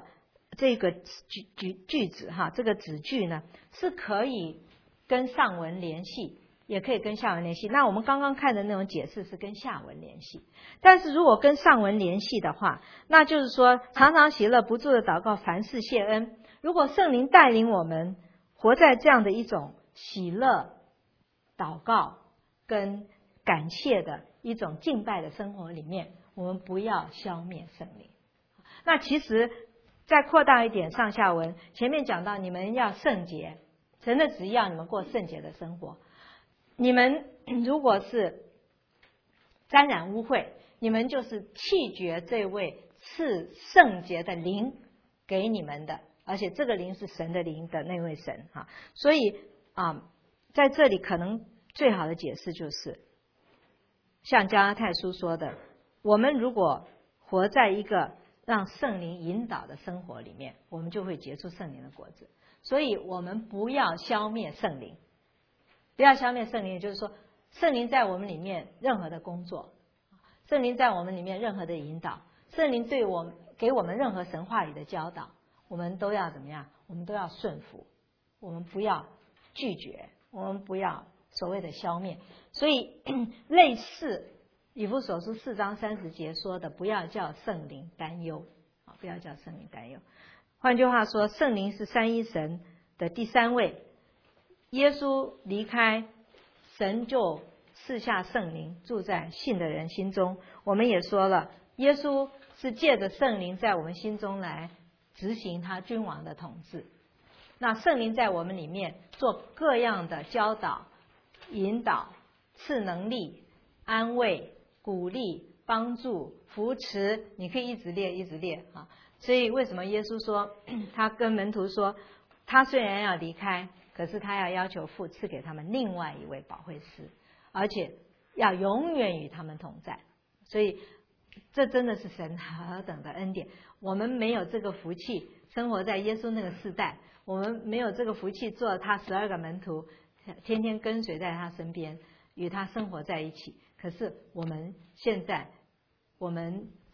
句子这个子句呢是可以跟上文联系，也可以跟下文联系。那我们刚刚看的那种解释是跟下文联系，但是如果跟上文联系的话，那就是说常常喜乐，不住的祷告，凡事谢恩。如果圣灵带领我们活在这样的一种喜乐、祷告跟感谢的一种敬拜的生活里面，我们不要消灭圣灵。那其实再扩大一点上下文，前面讲到你们要圣洁，神的旨意要你们过圣洁的生活。你们如果是沾染污秽，你们就是弃绝这位赐圣洁的灵给你们的，而且这个灵是神的灵的那位神所以在这里可能最好的解释就是像加拉太书说的，我们如果活在一个让圣灵引导的生活里面，我们就会结出圣灵的果子。所以我们不要消灭圣灵，不要消灭圣灵，也就是说圣灵在我们里面任何的工作，圣灵在我们里面任何的引导，圣灵给我们任何神话里的教导，我们都要怎么样？我们都要顺服，我们不要拒绝，我们不要所谓的消灭。所以类似以弗所书4章30节说的，不要叫圣灵担忧，不要叫圣灵担忧。换句话说，圣灵是三一神的第三位，耶稣离开，神就赐下圣灵住在信的人心中。我们也说了，耶稣是借着圣灵在我们心中来执行他君王的统治。那圣灵在我们里面做各样的教导、引导、赐能力、安慰、鼓励、帮助、扶持，你可以一直列一直列所以为什么耶稣说，他跟门徒说，他虽然要离开，可是他要求父赐给他们另外一位保惠师，而且要永远与他们同在。所以这真的是神何等的恩典，我们没有这个福气生活在耶稣那个世代，我们没有这个福气做他12个门徒，天天跟随在他身边，与他生活在一起。可是我们现在，我们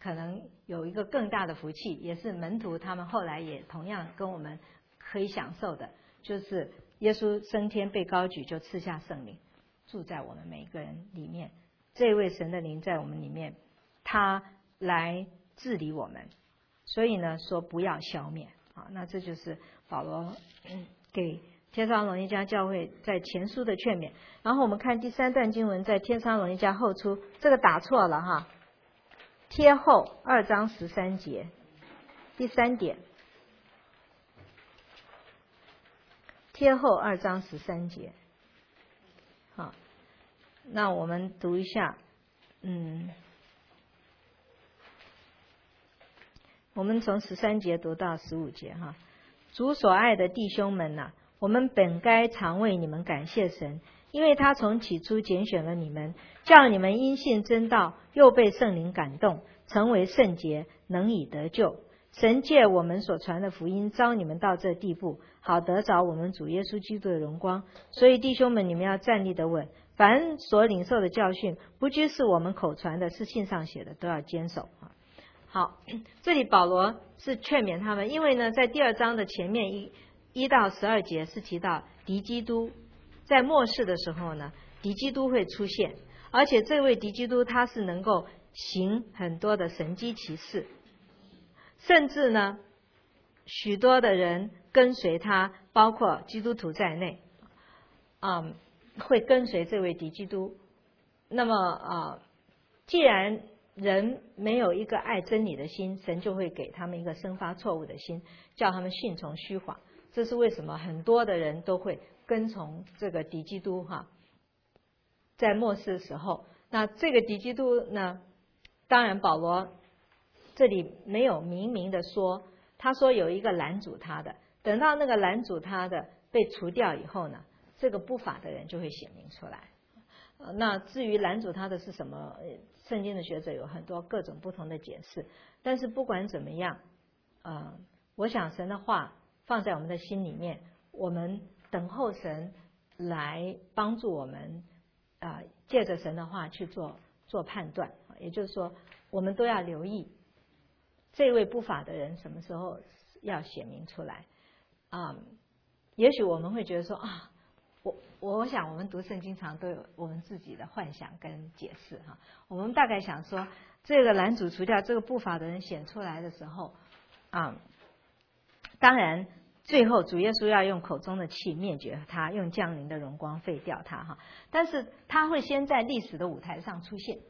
可能有一个更大的福气，也是门徒他们后来也同样跟我们可以享受的，就是耶稣升天被高举，就赐下圣灵，住在我们每一个人里面。这位神的灵在我们里面，他来治理我们，所以呢说不要消灭啊。那这就是保罗给帖撒罗尼迦教会在前书的劝勉。然后我们看第3段经文，在帖撒罗尼迦后书，这个打错了哈，帖后2章13节，第3点，帖后2章13节。好，那我们读一下，我们从13节读到15节哈。主所爱的弟兄们呐，我们本该常为你们感谢神，因为他从起初拣选了你们，叫你们因信真道，又被圣灵感动，成为圣洁，能以得救。神借我们所传的福音召你们到这地步，好得着我们主耶稣基督的荣光。所以弟兄们，你们要站立得稳，凡所领受的教训，不拘是我们口传的，是信上写的，都要坚守。好，这里保罗是劝勉他们，因为呢，在第2章的前面1到12节是提到敌基督在末世的时候呢，敌基督会出现，而且这位敌基督他是能够行很多的神迹奇事，甚至呢许多的人跟随他，包括基督徒在内，会跟随这位敌基督。那么既然人没有一个爱真理的心，神就会给他们一个生发错误的心，叫他们顺从虚谎。这是为什么很多的人都会跟从这个敌基督哈。在末世的时候，那这个敌基督呢，当然保罗这里没有明明的说，他说有一个拦阻他的，等到那个拦阻他的被除掉以后呢，这个不法的人就会显明出来。那至于拦阻他的是什么，圣经的学者有很多各种不同的解释，但是不管怎么样，我想神的话放在我们的心里面，我们等候神来帮助我们，借着神的话去做判断。也就是说，我们都要留意这位不法的人什么时候要显明出来。也许我们会觉得说我想我们读圣经常都有我们自己的幻想跟解释哈。我们大概想说，这个拦阻除掉这个不法的人显出来的时候，当然最后主耶稣要用口中的气灭绝他，用降临的荣光废掉他哈。但是他会先在历史的舞台上出现，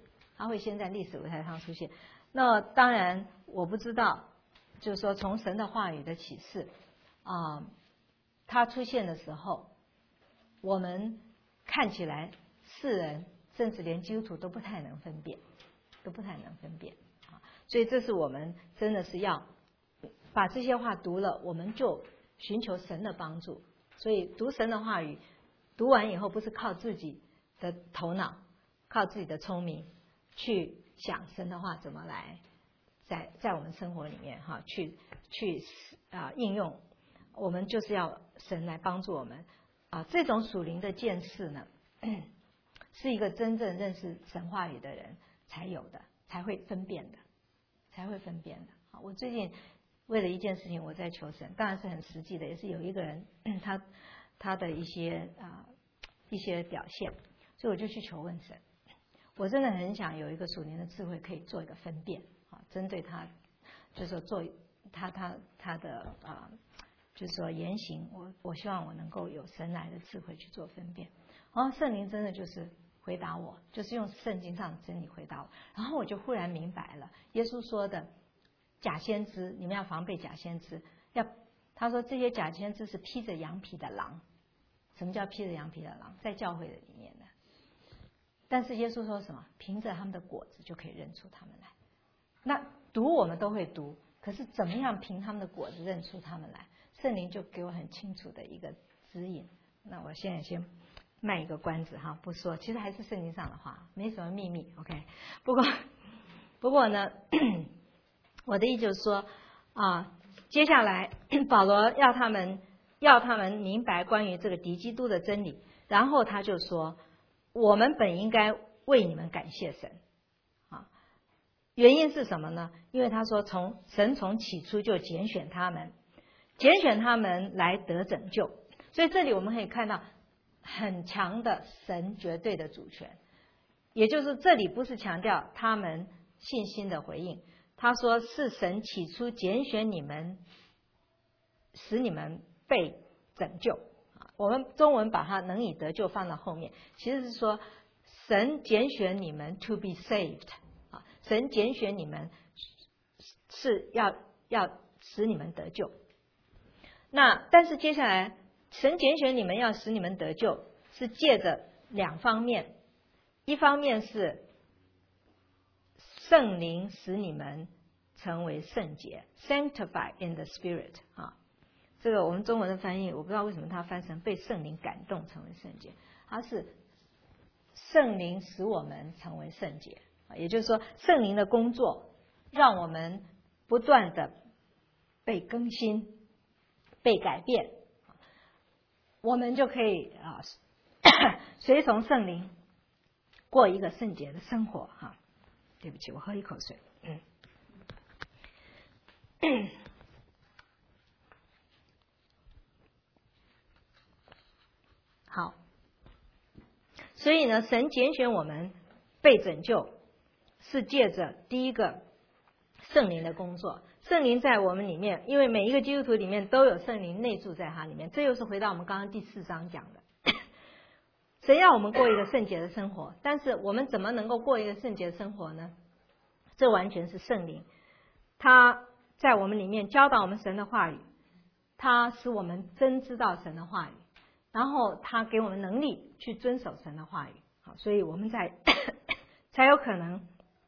那当然我不知道，就是说从神的话语的启示他出现的时候，我们看起来世人甚至连基督徒都不太能分辨所以这是我们真的是要把这些话读了，我们就寻求神的帮助。所以读神的话语，读完以后不是靠自己的头脑，靠自己的聪明去想神的话怎么来在我们生活里面去应用，我们就是要神来帮助我们。这种属灵的见识呢，是一个真正认识神话语的人才有的，才会分辨的。我最近为了一件事情我在求神，当然是很实际的，也是有一个人他的一些表现，所以我就去求问神。我真的很想有一个属灵的智慧，可以做一个分辨针对他，就是说做他的就是说言行，我希望我能够有神来的智慧去做分辨。圣灵真的就是回答我，就是用圣经上的真理回答我。然后我就忽然明白了，耶稣说的假先知，你们要防备假先知。他说这些假先知是披着羊皮的狼。什么叫披着羊皮的狼？在教会的里面的。但是耶稣说什么？凭着他们的果子就可以认出他们来。那读我们都会读，可是怎么样凭他们的果子认出他们来？圣灵就给我很清楚的一个指引。那我现在先卖一个关子不说，其实还是圣经上的话，没什么秘密 OK。 不过呢我的意思就是说接下来保罗要他们明白关于这个敌基督的真理，然后他就说我们本应该为你们感谢神原因是什么呢？因为他说神从起初就拣选他们来得拯救。所以这里我们可以看到很强的神绝对的主权，也就是这里不是强调他们信心的回应，他说是神起初拣选你们，使你们被拯救。我们中文把它能以得救放到后面，其实是说神拣选你们 to be saved， 神拣选你们是要使你们得救。那但是接下来神拣选你们要使你们得救，是借着两方面，一方面是圣灵使你们成为圣洁 ，sanctify in the spirit 这个我们中文的翻译我不知道为什么它翻成被圣灵感动成为圣洁，它是圣灵使我们成为圣洁，也就是说圣灵的工作让我们不断的被更新、被改变，我们就可以随从圣灵过一个圣洁的生活哈。对不起，我喝一口水。好，所以呢，神拣选我们被拯救，是借着第一个圣灵的工作。圣灵在我们里面，因为每一个基督徒里面都有圣灵内住在他里面，这又是回到我们刚刚第4章讲的。神要我们过一个圣洁的生活，但是我们怎么能够过一个圣洁的生活呢？这完全是圣灵，他在我们里面教导我们神的话语，他使我们真知道神的话语，然后他给我们能力去遵守神的话语。好，所以我们才有可能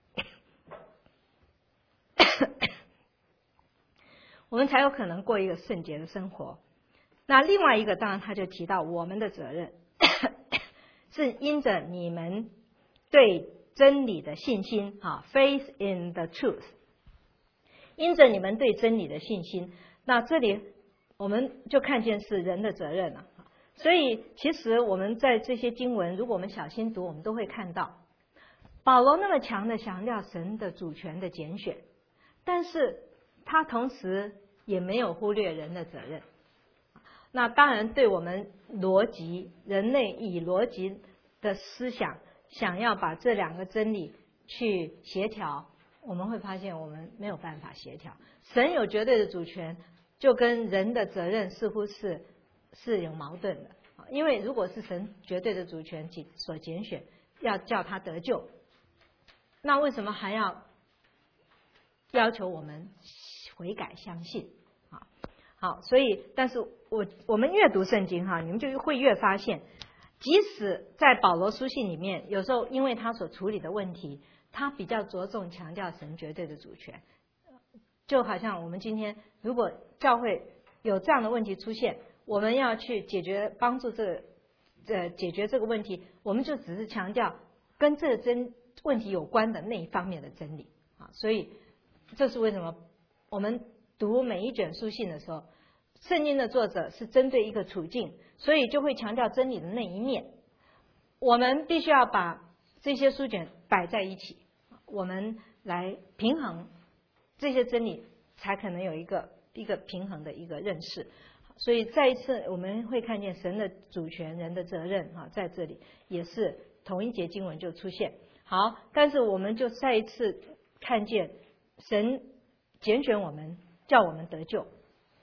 过一个圣洁的生活。那另外一个当然他就提到我们的责任是因着你们对真理的信心，faith in the truth， 因着你们对真理的信心，那这里我们就看见是人的责任了。所以其实我们在这些经文，如果我们小心读，我们都会看到保罗那么强的强调神的主权的拣选，但是他同时也没有忽略人的责任。那当然对我们人类以逻辑的思想想要把这两个真理去协调，我们会发现我们没有办法协调。神有绝对的主权，就跟人的责任似乎是有矛盾的。因为如果是神绝对的主权所拣选，要叫他得救，那为什么还要求我们悔改相信？好，所以但是我们越读圣经你们就会越发现，即使在保罗书信里面，有时候因为他所处理的问题，他比较着重强调神绝对的主权。就好像我们今天如果教会有这样的问题出现，我们要去帮助解决这个问题，我们就只是强调跟这个问题有关的那一方面的真理所以这是为什么我们读每一卷书信的时候，圣经的作者是针对一个处境，所以就会强调真理的那一面。我们必须要把这些书卷摆在一起，我们来平衡这些真理，才可能有一个平衡的一个认识。所以再一次我们会看见神的主权、人的责任在这里也是同一节经文就出现。好，但是我们就再一次看见神拣选我们，叫我们得救。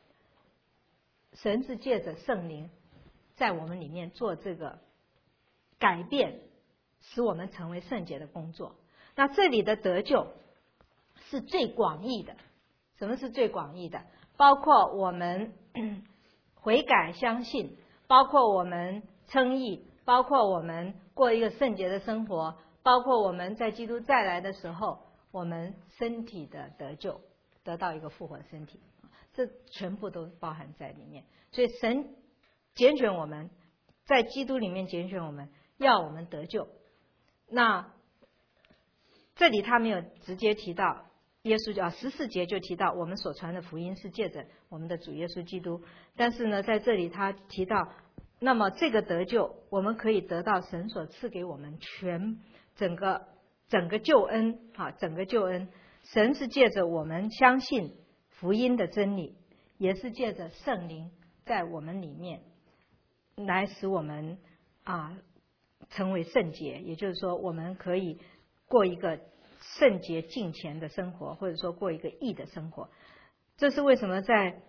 神是借着圣灵在我们里面做这个改变，使我们成为圣洁的工作。那这里的得救是最广义的。什么是最广义的？包括我们悔改相信，包括我们称义，包括我们过一个圣洁的生活，包括我们在基督再来的时候，我们身体的得救，得到一个复活身体，这全部都包含在里面。所以神拣选我们，在基督里面拣选我们，要我们得救。那这里他没有直接提到耶稣14节就提到我们所传的福音是借着我们的主耶稣基督，但是呢，在这里他提到，那么这个得救，我们可以得到神所赐给我们整个整个救恩整个救恩，神是借着我们相信福音的真理，也是借着圣灵在我们里面来使我们成为圣洁，也就是说我们可以过一个圣洁敬虔的生活，或者说过一个义的生活。这是为什么在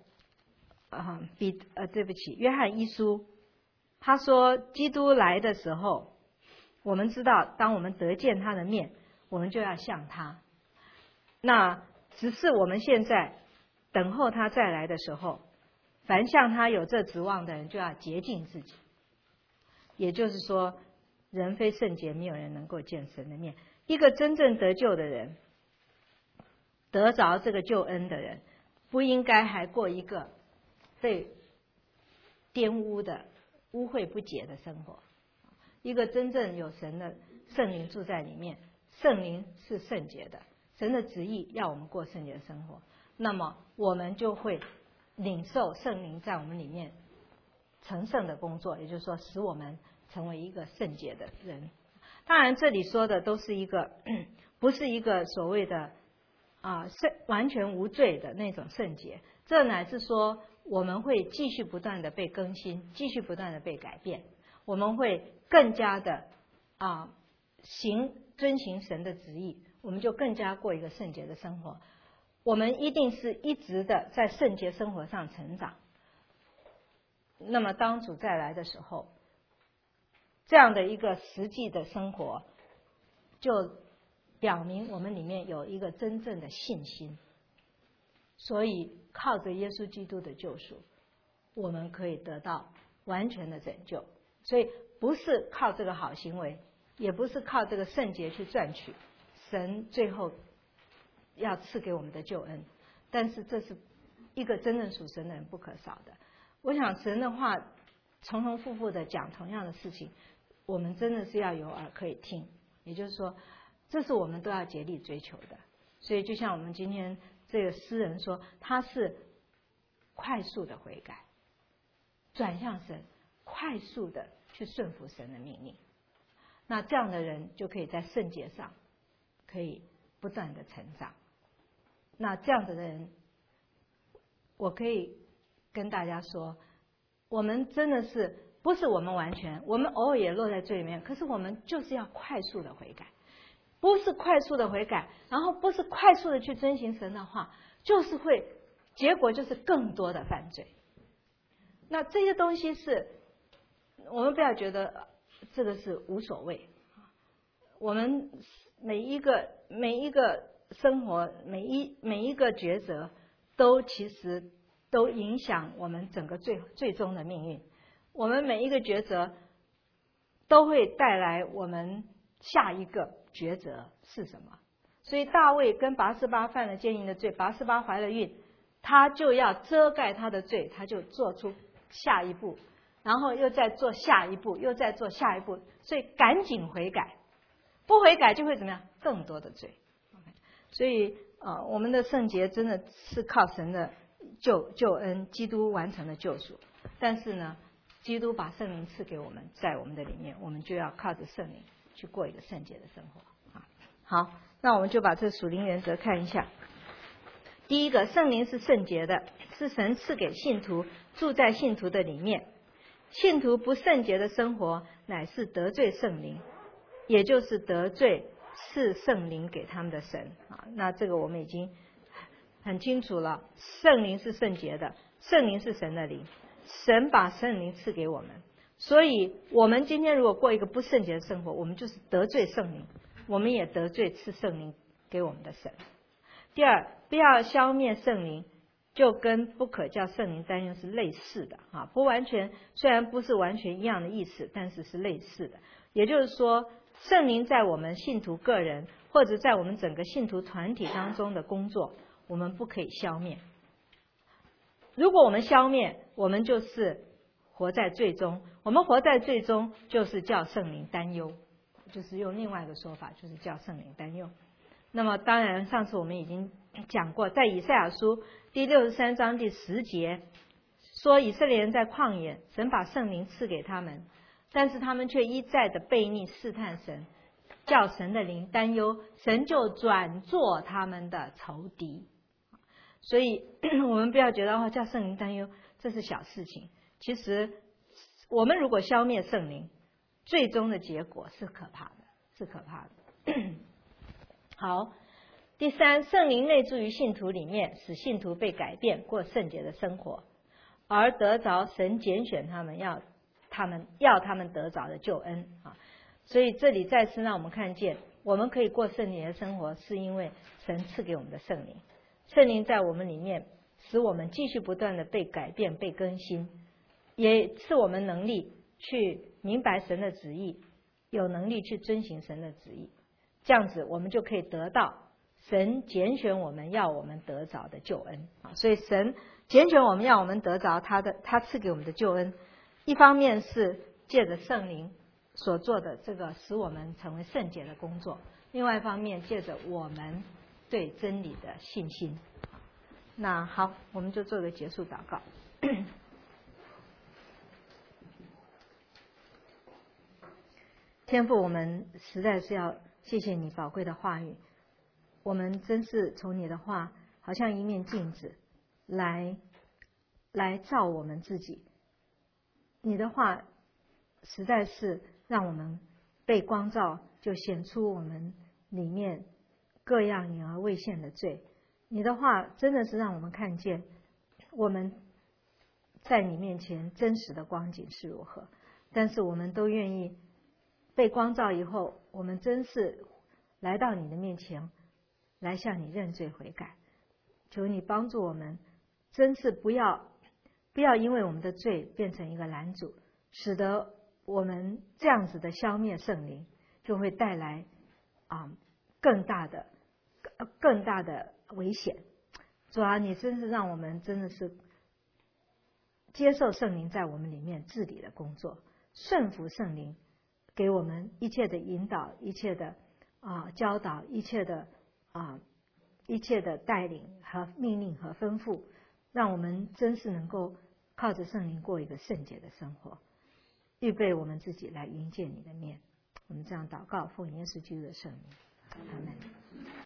约翰一书他说基督来的时候，我们知道当我们得见他的面，我们就要像他。那只是我们现在等候他再来的时候，凡像他有这指望的人就要洁净自己。也就是说，人非圣洁，没有人能够见神的面。一个真正得救的人，得着这个救恩的人，不应该还过一个被玷污的污秽不洁的生活。一个真正有神的圣灵住在里面，圣灵是圣洁的，神的旨意要我们过圣洁的生活，那么我们就会领受圣灵在我们里面成圣的工作，也就是说使我们成为一个圣洁的人。当然这里说的都是一个不是一个所谓的完全无罪的那种圣洁，这乃是说我们会继续不断的被更新，继续不断的被改变，我们会更加的遵行神的旨意，我们就更加过一个圣洁的生活。我们一定是一直的在圣洁生活上成长。那么当主再来的时候，这样的一个实际的生活就表明我们里面有一个真正的信心。所以靠着耶稣基督的救赎，我们可以得到完全的拯救。所以不是靠这个好行为，也不是靠这个圣洁去赚取神最后要赐给我们的救恩，但是这是一个真正属神的人不可少的。我想神的话重重复复的讲同样的事情，我们真的是要有耳可以听，也就是说这是我们都要竭力追求的。所以就像我们今天这个诗人说，他是快速的悔改，转向神，快速的去顺服神的命令。那这样的人就可以在圣洁上可以不断的成长。那这样的人，我可以跟大家说，我们真的是不是我们完全，我们偶尔也落在罪里面，可是我们就是要快速的悔改。不是快速的悔改，然后不是快速的去遵行神的话，就是会结果就是更多的犯罪。那这些东西是我们不要觉得这个是无所谓，我们每一个生活，每一个抉择都其实都影响我们整个最终的命运。我们每一个抉择都会带来我们下一个抉择是什么。所以大卫跟拔示巴犯了奸淫的罪，拔示巴怀了孕，他就要遮盖他的罪，他就做出下一步，然后又再做下一步，又再做下一步，所以赶紧悔改，不悔改就会怎么样？更多的罪。所以我们的圣洁真的是靠神的救恩，基督完成了救赎。但是呢，基督把圣灵赐给我们，在我们的里面，我们就要靠着圣灵去过一个圣洁的生活。好，那我们就把这属灵原则看一下。第一个，圣灵是圣洁的，是神赐给信徒，住在信徒的里面。信徒不圣洁的生活，乃是得罪圣灵，也就是得罪赐圣灵给他们的神。那这个我们已经很清楚了，圣灵是圣洁的，圣灵是神的灵，神把圣灵赐给我们。所以我们今天如果过一个不圣洁的生活，我们就是得罪圣灵，我们也得罪赐圣灵给我们的神。第二，不要消灭圣灵，就跟不可叫圣灵担忧是类似的不完全，虽然不是完全一样的意思，但是是类似的。也就是说，圣灵在我们信徒个人或者在我们整个信徒团体当中的工作，我们不可以消灭。如果我们消灭，我们就是活在罪中，我们活在罪中就是叫圣灵担忧，就是用另外一个说法，就是叫圣灵担忧。那么当然上次我们已经讲过，在以赛亚书第63章第10节说，以色列人在旷野，神把圣灵赐给他们，但是他们却一再的悖逆试探神， 叫神的灵担忧，神就转作他们的仇敌。所以我们不要觉得叫圣灵担忧这是小事情，其实我们如果消灭圣灵，最终的结果是可怕的，是可怕的。好，第三，圣灵内住于信徒里面，使信徒被改变，过圣洁的生活，而得着神拣选他们要他们得着的救恩啊。所以这里再次让我们看见，我们可以过圣洁的生活，是因为神赐给我们的圣灵。圣灵在我们里面，使我们继续不断的被改变、被更新，也赐我们能力去明白神的旨意，有能力去遵行神的旨意。这样子，我们就可以得到神拣选我们要我们得着的救恩啊。所以神拣选我们要我们得着他赐给我们的救恩，一方面是借着圣灵所做的这个使我们成为圣洁的工作，另外一方面借着我们对真理的信心。那好，我们就做个结束祷告。天父，我们实在是要谢谢你宝贵的话语，我们真是从你的话好像一面镜子来照我们自己。你的话实在是让我们被光照，就显出我们里面各样隐而未现的罪。你的话真的是让我们看见我们在你面前真实的光景是如何，但是我们都愿意被光照以后，我们真是来到你的面前，来向你认罪悔改。求你帮助我们，真是不要因为我们的罪变成一个拦阻，使得我们这样子的消灭圣灵，就会带来更大的危险。主啊，你真是让我们真的是接受圣灵在我们里面治理的工作，顺服圣灵给我们一切的引导，一切的教导，一切的带领和命令和吩咐，让我们真是能够靠着圣灵过一个圣洁的生活，预备我们自己来迎接你的面。我们这样祷告，奉耶稣基督的圣名，阿们。